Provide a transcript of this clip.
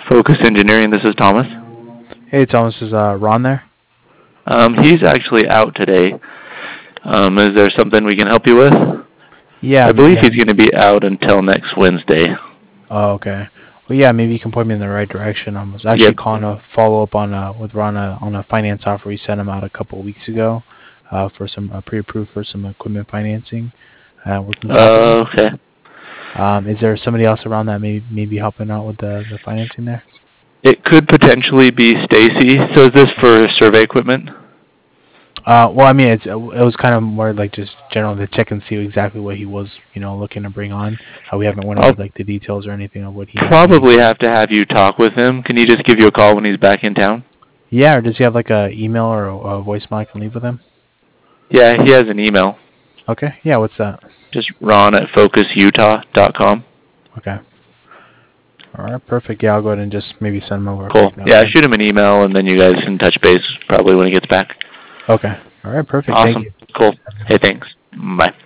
Focus Engineering, this is Thomas. Hey, Thomas, is Ron there? He's actually out today. Is there something we can help you with? Yeah, I believe yeah. he's going to be out until next Wednesday. Oh, okay. Well, yeah, maybe you can point me in the right direction. I was actually Yep. calling to follow up on with Ron on a finance offer we sent him out a couple of weeks ago for some pre-approved for some equipment financing, working capital. Okay. Is there somebody else around that may be helping out with the financing there? It could potentially be Stacy. So is this for survey equipment? Well, I mean, it was kind of more like just general to check and see exactly what he was, looking to bring on. We haven't went over I'll like the details or anything of what he probably needs. have to have you talk with him. Can he just give you a call when he's back in town? Yeah, or does he have like a email or a voicemail I can leave with him? Yeah, he has an email. Okay, yeah, what's that? Just ron@focusutah.com. Okay. All right, perfect. Yeah, I'll go ahead and just maybe send him over a Cool. quick note Yeah, then. shoot him an email, and then you guys can touch base probably when he gets back. Okay. All right, perfect. Thank Awesome. you. Cool. Have a good Hey, one. thanks. Bye.